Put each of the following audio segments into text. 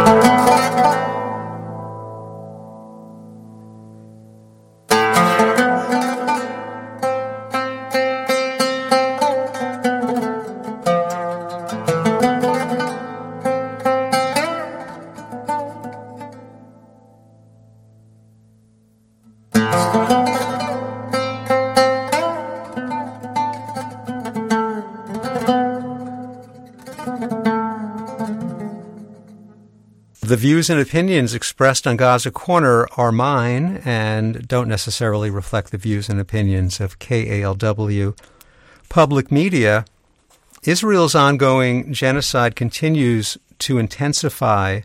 The views and opinions expressed on Gaza Corner are mine and don't necessarily reflect the views and opinions of KALW Public Media. Israel's ongoing genocide continues to intensify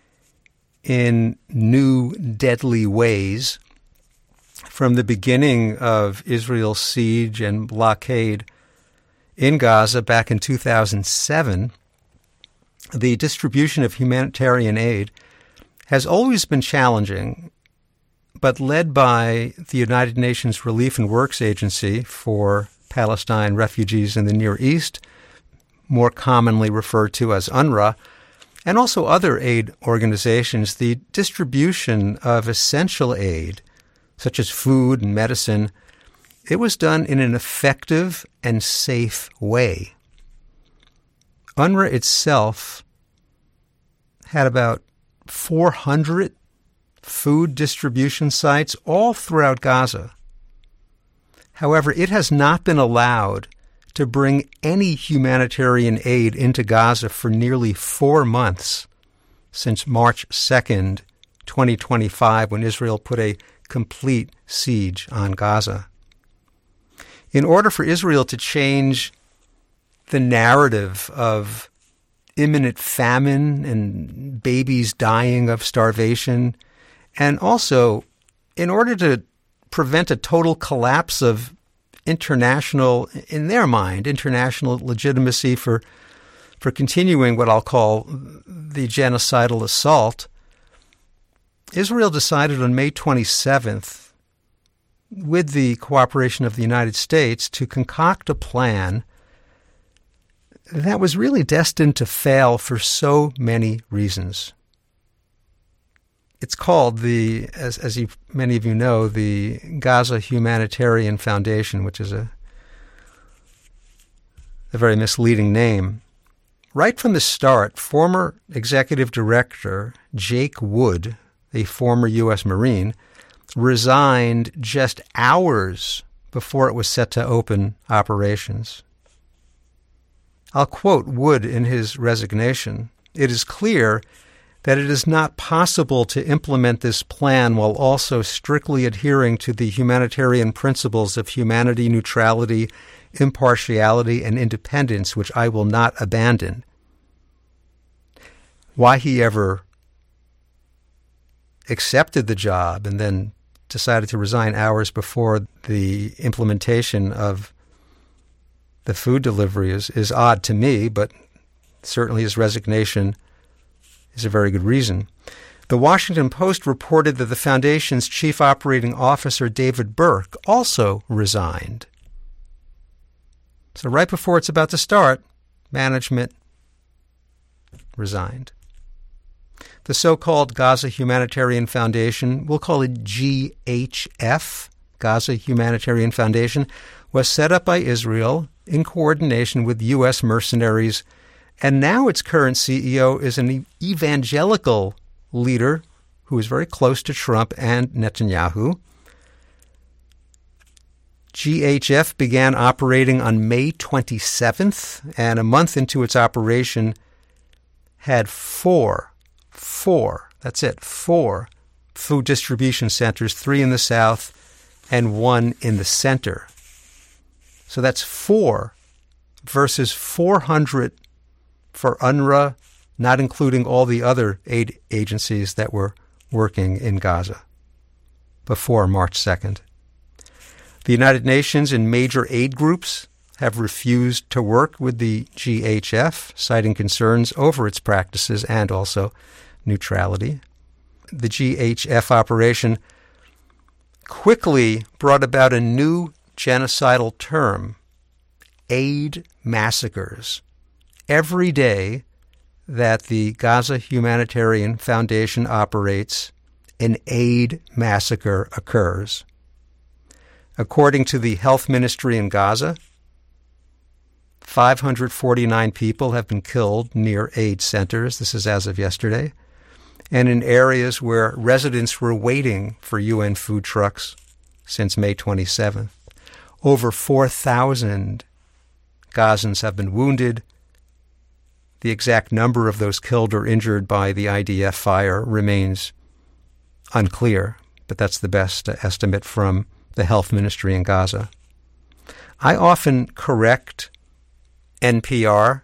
in new deadly ways. From the beginning of Israel's siege and blockade in Gaza back in 2007, the distribution of humanitarian aid has always been challenging, but led by the United Nations Relief and Works Agency for Palestine refugees in the Near East, more commonly referred to as UNRWA, and also other aid organizations, the distribution of essential aid, such as food and medicine, it was done in an effective and safe way. UNRWA itself had about 400 food distribution sites all throughout Gaza. However, it has not been allowed to bring any humanitarian aid into Gaza for nearly 4 months since March 2nd, 2025, when Israel put a complete siege on Gaza. In order for Israel to change the narrative of imminent famine and babies dying of starvation, and also in order to prevent a total collapse of international, in their mind, international legitimacy for continuing what I'll call the genocidal assault, Israel decided on May 27th, with the cooperation of the United States, to concoct a plan that was really destined to fail for so many reasons. It's called many of you know, the Gaza Humanitarian Foundation, which is a very misleading name. Right from the start, former executive director Jake Wood, a former U.S. Marine, resigned just hours before it was set to open operations. I'll quote Wood in his resignation. "It is clear that it is not possible to implement this plan while also strictly adhering to the humanitarian principles of humanity, neutrality, impartiality, and independence, which I will not abandon." Why he ever accepted the job and then decided to resign hours before the implementation of the food delivery is odd to me, but certainly his resignation is a very good reason. The Washington Post reported that the foundation's chief operating officer, David Burke, also resigned. So right before it's about to start, management resigned. The so-called Gaza Humanitarian Foundation, we'll call it GHF, Gaza Humanitarian Foundation, was set up by Israel in coordination with U.S. mercenaries, and now its current CEO is an evangelical leader who is very close to Trump and Netanyahu. GHF began operating on May 27th, and a month into its operation had four food distribution centers, 3 in the south and 1 in the center. So that's 4 versus 400 for UNRWA, not including all the other aid agencies that were working in Gaza before March 2nd. The United Nations and major aid groups have refused to work with the GHF, citing concerns over its practices and also neutrality. The GHF operation quickly brought about a new genocidal term, aid massacres. Every day, that the Gaza Humanitarian Foundation operates, an aid massacre occurs. According to the health ministry in Gaza, 549 people have been killed near aid centers. This is as of yesterday. And in areas where residents were waiting for UN food trucks since May 27th. Over 4,000 Gazans have been wounded. The exact number of those killed or injured by the IDF fire remains unclear, but that's the best estimate from the health ministry in Gaza. I often correct NPR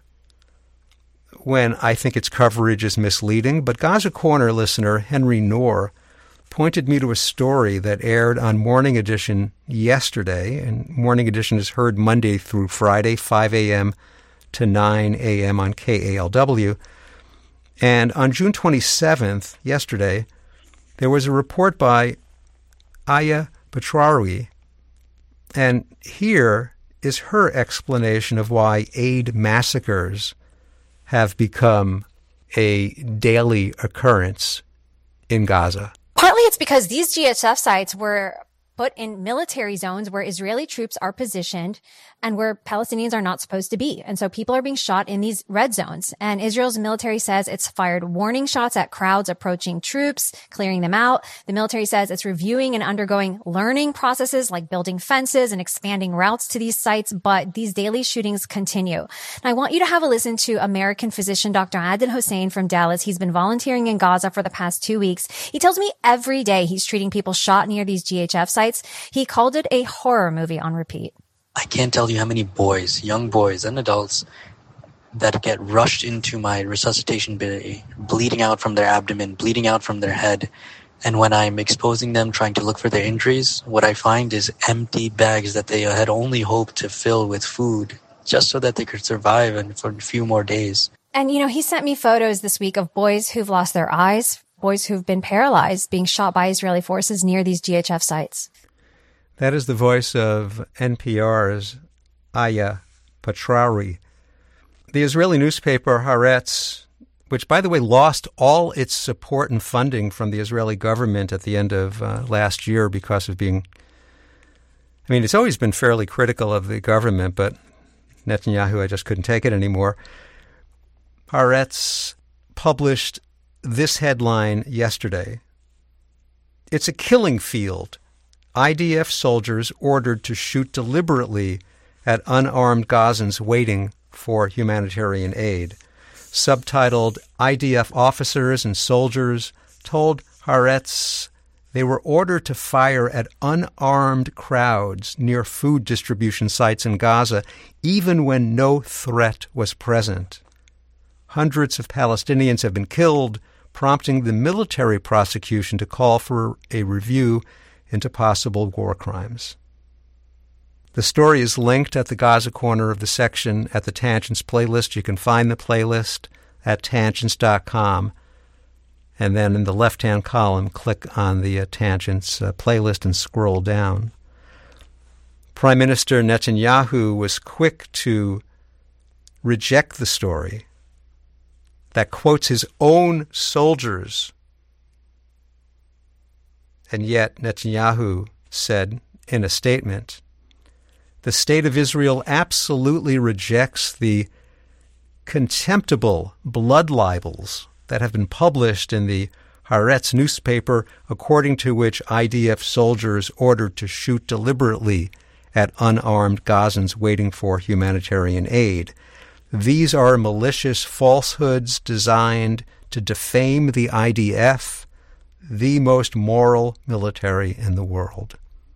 when I think its coverage is misleading, but Gaza Corner listener Henry Noor pointed me to a story that aired on Morning Edition yesterday, and Morning Edition is heard Monday through Friday, 5 a.m. to 9 a.m. on KALW. And on June 27th, yesterday, there was a report by Aya Batrawi, and here is her explanation of why aid massacres have become a daily occurrence in Gaza. Partly it's because these GHF sites were put in military zones where Israeli troops are positioned and where Palestinians are not supposed to be. And so people are being shot in these red zones. And Israel's military says it's fired warning shots at crowds approaching troops, clearing them out. The military says it's reviewing and undergoing learning processes like building fences and expanding routes to these sites. But these daily shootings continue. And I want you to have a listen to American physician Dr. Adil Hossein from Dallas. He's been volunteering in Gaza for the past 2 weeks. He tells me every day he's treating people shot near these GHF sites. He called it a horror movie on repeat. I can't tell you how many boys, young boys and adults, that get rushed into my resuscitation bay, bleeding out from their abdomen, bleeding out from their head. And when I'm exposing them, trying to look for their injuries, what I find is empty bags that they had only hoped to fill with food just so that they could survive and for a few more days. And, he sent me photos this week of boys who've lost their eyes, boys who've been paralyzed, being shot by Israeli forces near these GHF sites. That is the voice of NPR's Aya Batrawi. The Israeli newspaper Haaretz, which, by the way, lost all its support and funding from the Israeli government at the end of last year because of being... it's always been fairly critical of the government, but Netanyahu, I just couldn't take it anymore. Haaretz published this headline yesterday. It's a killing field. IDF soldiers ordered to shoot deliberately at unarmed Gazans waiting for humanitarian aid. Subtitled, IDF officers and soldiers told Haaretz they were ordered to fire at unarmed crowds near food distribution sites in Gaza, even when no threat was present. Hundreds of Palestinians have been killed, prompting the military prosecution to call for a review into possible war crimes. The story is linked at the Gaza corner of the section at the Tangents playlist. You can find the playlist at tangents.com. And then in the left-hand column, click on the Tangents playlist and scroll down. Prime Minister Netanyahu was quick to reject the story that quotes his own soldiers. And yet Netanyahu said in a statement, the state of Israel absolutely rejects the contemptible blood libels that have been published in the Haaretz newspaper, according to which IDF soldiers ordered to shoot deliberately at unarmed Gazans waiting for humanitarian aid. These are malicious falsehoods designed to defame the IDF, the most moral military in the world.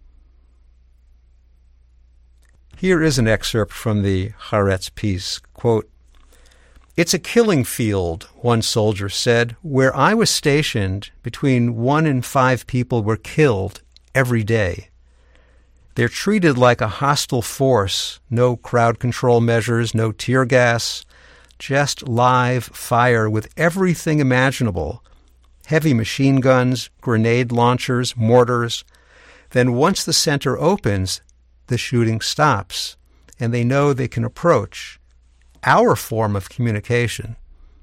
Here is an excerpt from the Haaretz piece. Quote, it's a killing field, one soldier said. Where I was stationed, between 1 and 5 people were killed every day. They're treated like a hostile force. No crowd control measures, no tear gas, just live fire with everything imaginable. Heavy machine guns, grenade launchers, mortars. Then once the center opens, the shooting stops, and they know they can approach our form of communication,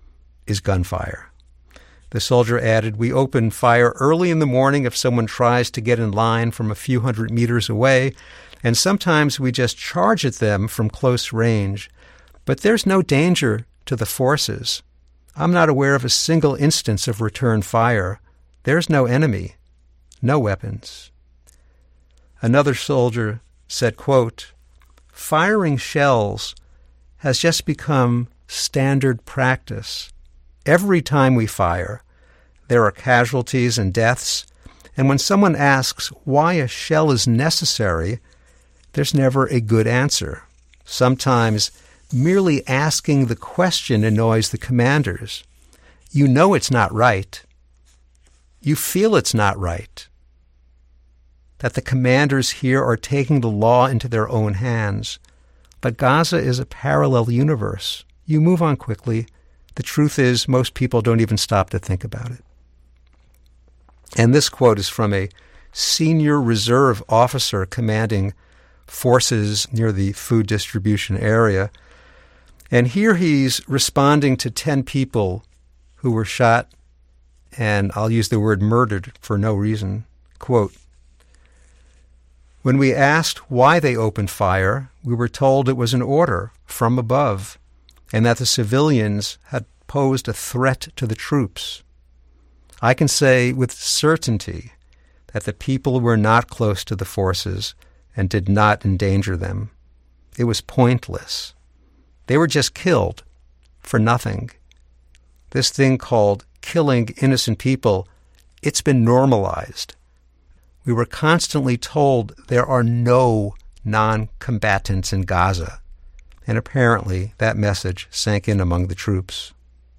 is gunfire. The soldier added, "We open fire early in the morning if someone tries to get in line from a few hundred meters away, and sometimes we just charge at them from close range. But there's no danger to the forces. I'm not aware of a single instance of return fire. There's no enemy, no weapons." Another soldier said, quote, "Firing shells has just become standard practice. Every time we fire, there are casualties and deaths, and when someone asks why a shell is necessary, there's never a good answer. Sometimes merely asking the question annoys the commanders. You know it's not right. You feel it's not right. That the commanders here are taking the law into their own hands. But Gaza is a parallel universe. You move on quickly. The truth is, most people don't even stop to think about it." And this quote is from a senior reserve officer commanding forces near the food distribution area. And here he's responding to 10 people who were shot, and I'll use the word murdered for no reason. Quote, "When we asked why they opened fire, we were told it was an order from above, and that the civilians had posed a threat to the troops. I can say with certainty that the people were not close to the forces and did not endanger them. It was pointless. They were just killed for nothing. This thing called killing innocent people, it's been normalized. We were constantly told there are no non-combatants in Gaza, and apparently that message sank in among the troops."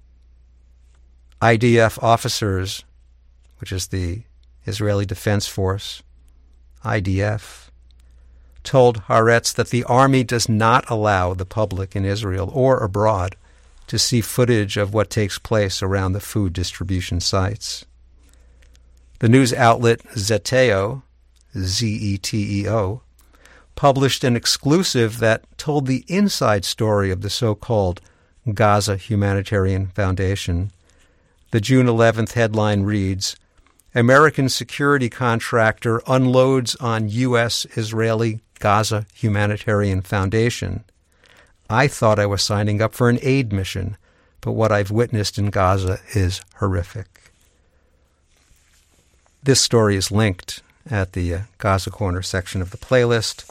IDF officers, which is the Israeli Defense Force, IDF, told Haaretz that the army does not allow the public in Israel or abroad to see footage of what takes place around the food distribution sites. The news outlet Zeteo, Zeteo, published an exclusive that told the inside story of the so-called Gaza Humanitarian Foundation. The June 11th headline reads, "American security contractor unloads on U.S.-Israeli Gaza Humanitarian Foundation. I thought I was signing up for an aid mission, but what I've witnessed in Gaza is horrific." This story is linked at the Gaza Corner section of the playlist.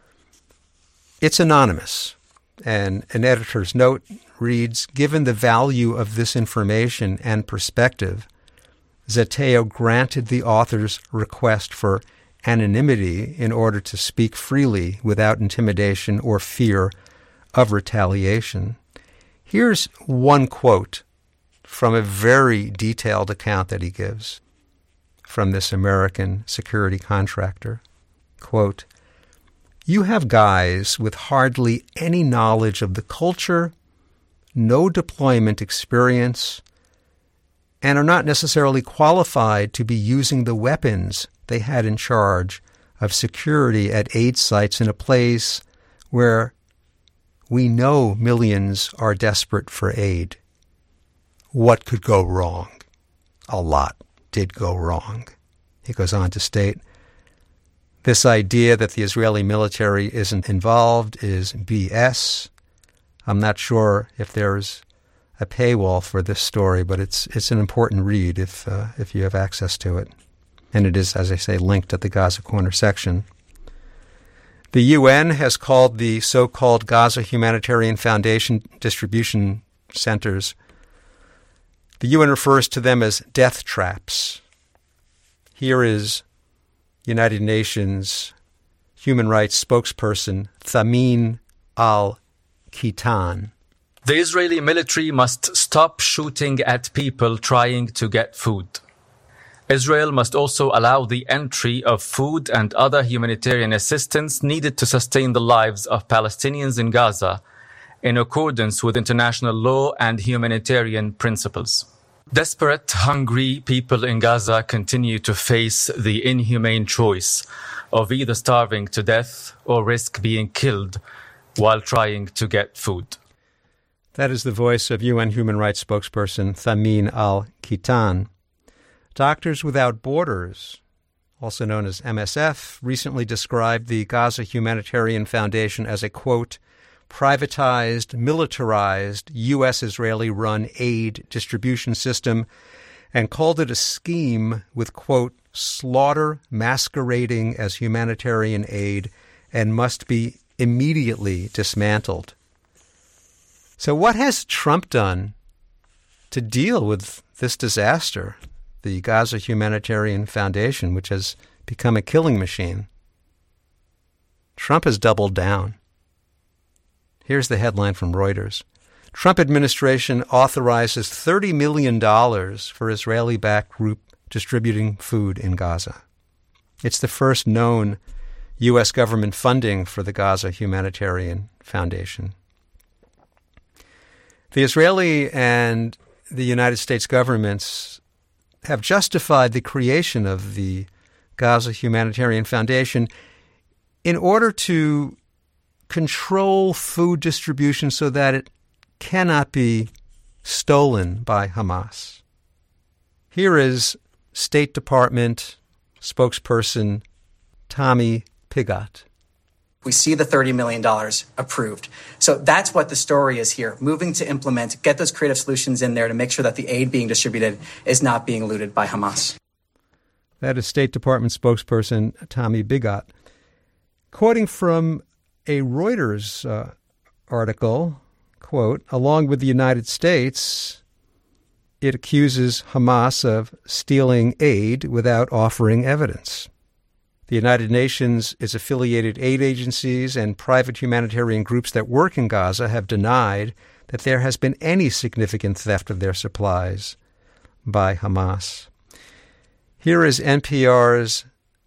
It's anonymous, and an editor's note reads, "Given the value of this information and perspective, Zeteo granted the author's request for anonymity in order to speak freely without intimidation or fear of retaliation." Here's one quote from a very detailed account that he gives from this American security contractor. Quote, "You have guys with hardly any knowledge of the culture, no deployment experience, and are not necessarily qualified to be using the weapons they had in charge of security at aid sites in a place where we know millions are desperate for aid. What could go wrong? A lot did go wrong." He goes on to state, "This idea that the Israeli military isn't involved is BS. I'm not sure if there's a paywall for this story, but it's an important read if you have access to it. And it is, as I say, linked at the Gaza Corner section. The UN has called the so-called Gaza Humanitarian Foundation distribution centers, the UN refers to them as death traps. Here is United Nations human rights spokesperson Thamin al-Kitan. "The Israeli military must stop shooting at people trying to get food. Israel must also allow the entry of food and other humanitarian assistance needed to sustain the lives of Palestinians in Gaza in accordance with international law and humanitarian principles. Desperate, hungry people in Gaza continue to face the inhumane choice of either starving to death or risk being killed while trying to get food." That is the voice of UN human rights spokesperson Thamin Al-Khitan. Doctors Without Borders, also known as MSF, recently described the Gaza Humanitarian Foundation as a, quote, privatized, militarized, U.S.-Israeli-run aid distribution system, and called it a scheme with, quote, slaughter masquerading as humanitarian aid and must be immediately dismantled. So what has Trump done to deal with this disaster, the Gaza Humanitarian Foundation, which has become a killing machine? Trump has doubled down. Here's the headline from Reuters. Trump administration authorizes $30 million for Israeli-backed group distributing food in Gaza. It's the first known U.S. government funding for the Gaza Humanitarian Foundation. The Israeli and the United States governments have justified the creation of the Gaza Humanitarian Foundation in order to control food distribution so that it cannot be stolen by Hamas. Here is State Department spokesperson Tommy Pigott. We see the $30 million approved. So that's what the story is here, moving to implement, get those creative solutions in there to make sure that the aid being distributed is not being looted by Hamas. That is State Department spokesperson Tommy Pigott. Quoting from a Reuters article, quote, along with the United States, it accuses Hamas of stealing aid without offering evidence. The United Nations, its affiliated aid agencies, and private humanitarian groups that work in Gaza have denied that there has been any significant theft of their supplies by Hamas. Here is NPR's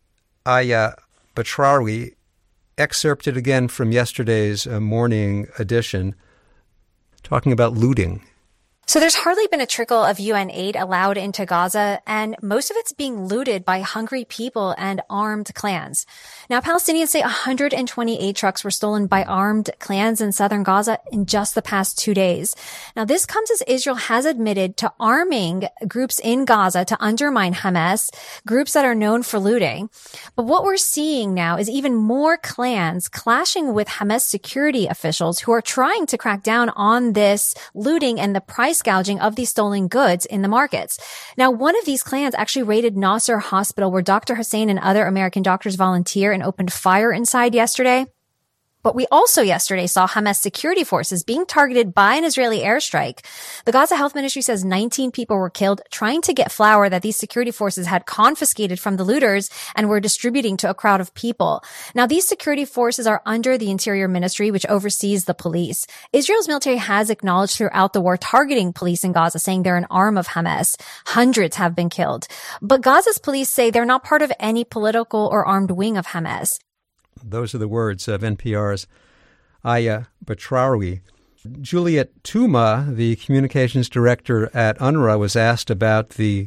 Aya Batrawi, excerpted again from yesterday's morning edition, talking about looting. So there's hardly been a trickle of UN aid allowed into Gaza, and most of it's being looted by hungry people and armed clans. Now, Palestinians say 128 trucks were stolen by armed clans in southern Gaza in just the past 2 days. Now, this comes as Israel has admitted to arming groups in Gaza to undermine Hamas, groups that are known for looting. But what we're seeing now is even more clans clashing with Hamas security officials who are trying to crack down on this looting and the price gouging of these stolen goods in the markets. Now, one of these clans actually raided Nasser Hospital, where Dr. Hussein and other American doctors volunteer, and opened fire inside yesterday. But we also yesterday saw Hamas security forces being targeted by an Israeli airstrike. The Gaza Health Ministry says 19 people were killed trying to get flour that these security forces had confiscated from the looters and were distributing to a crowd of people. Now, these security forces are under the Interior Ministry, which oversees the police. Israel's military has acknowledged throughout the war targeting police in Gaza, saying they're an arm of Hamas. Hundreds have been killed. But Gaza's police say they're not part of any political or armed wing of Hamas. Those are the words of NPR's Aya Batrawi. Juliet Touma, the communications director at UNRWA, was asked about the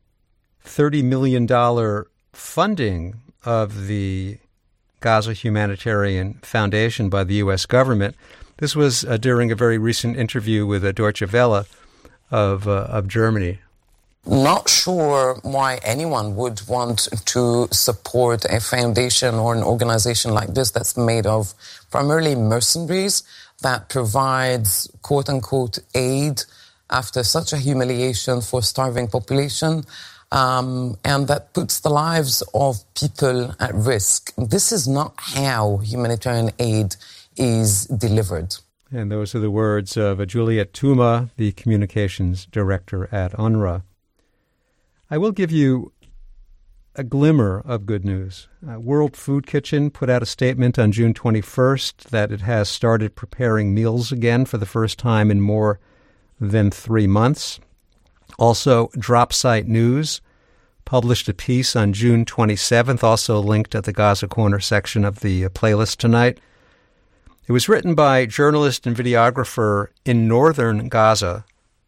$30 million funding of the Gaza Humanitarian Foundation by the U.S. government. This was during a very recent interview with Deutsche Welle of Germany. Not sure why anyone would want to support a foundation or an organization like this that's made of primarily mercenaries that provides quote-unquote aid after such a humiliation for starving population, and that puts the lives of people at risk. This is not how humanitarian aid is delivered. And those are the words of Juliet Touma, the communications director at UNRWA. I will give you a glimmer of good news. World Food Kitchen put out a statement on June 21st that it has started preparing meals again for the first time in more than 3 months. Also, Dropsite News published a piece on June 27th, also linked at the Gaza Corner section of the playlist tonight. It was written by journalist and videographer in northern Gaza,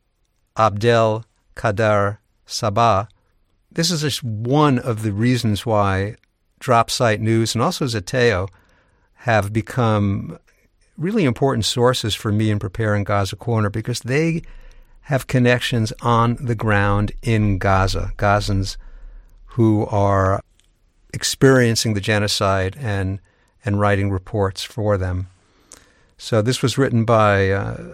Abdel Kader Sabah. This is just one of the reasons why Dropsite News and also Zeteo have become really important sources for me in preparing Gaza Corner because they have connections on the ground in Gaza, Gazans who are experiencing the genocide and writing reports for them. So this was written by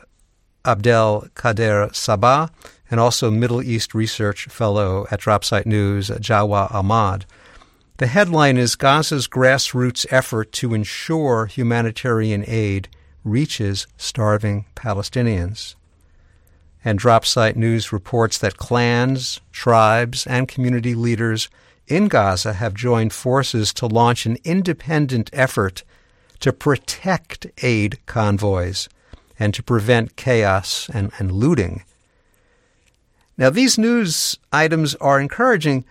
Abdel Kader Sabah and also Middle East Research Fellow at Dropsite News, Jawa Ahmad. The headline is Gaza's grassroots effort to ensure humanitarian aid reaches starving Palestinians. And Dropsite News reports that clans, tribes, and community leaders in Gaza have joined forces to launch an independent effort to protect aid convoys and to prevent chaos and looting. Now, these news items are encouraging,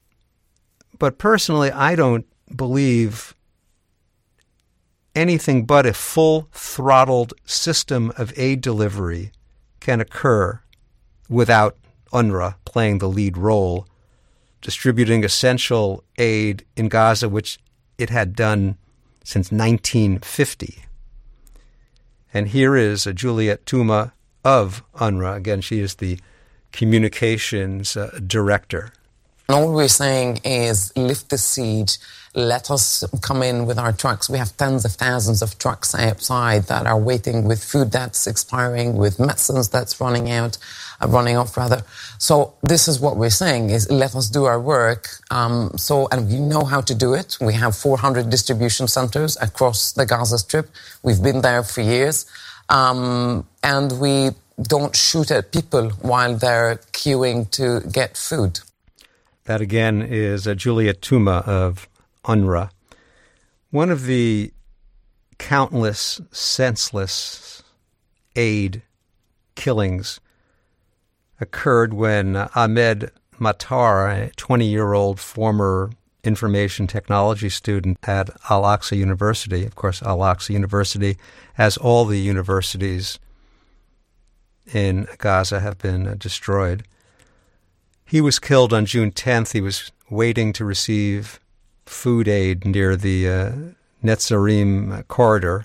but personally, I don't believe anything but a full-throttled system of aid delivery can occur without UNRWA playing the lead role, distributing essential aid in Gaza, which it had done since 1950. And here is Juliet Touma of UNRWA. Again, she is the communications director. All we're saying is lift the siege, let us come in with our trucks. We have tens of thousands of trucks outside that are waiting with food that's expiring, with medicines that's running off. So this is what we're saying is let us do our work. And we know how to do it. We have 400 distribution centers across the Gaza Strip. We've been there for years. And we don't shoot at people while they're queuing to get food. That again is Juliet Touma of UNRWA. One of the countless, senseless aid killings occurred when Ahmed Matar, a 20-year-old former information technology student at Al-Aqsa University. Of course, Al-Aqsa University, as all the universities in Gaza, have been destroyed. He was killed on June 10th. He was waiting to receive food aid near the Netzarim corridor.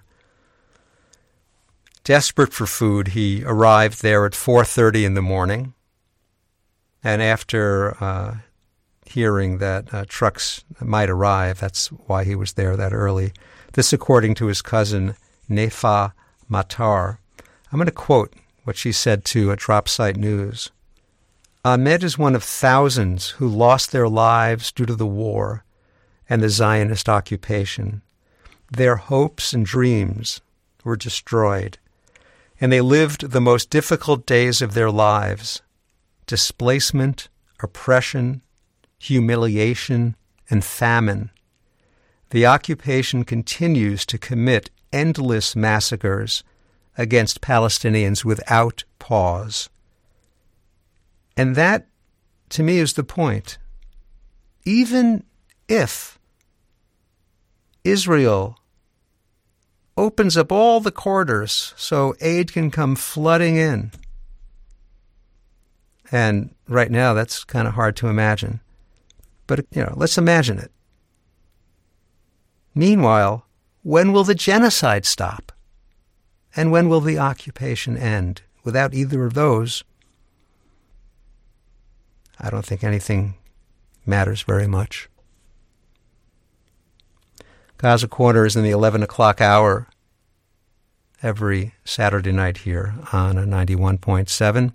Desperate for food, he arrived there at 4:30 in the morning. And after hearing that trucks might arrive, that's why he was there that early. This according to his cousin, Nefa Matar. I'm going to quote what she said to Dropsite News. Ahmed is one of thousands who lost their lives due to the war and the Zionist occupation. Their hopes and dreams were destroyed, and they lived the most difficult days of their lives: displacement, oppression, humiliation, and famine. The occupation continues to commit endless massacres against Palestinians without pause. And that, to me, is the point. Even if Israel opens up all the corridors so aid can come flooding in, and right now that's kind of hard to imagine, but let's imagine it. Meanwhile, when will the genocide stop? And when will the occupation end? Without either of those, I don't think anything matters very much. Gaza Corner is in the 11 o'clock hour every Saturday night here on 91.7.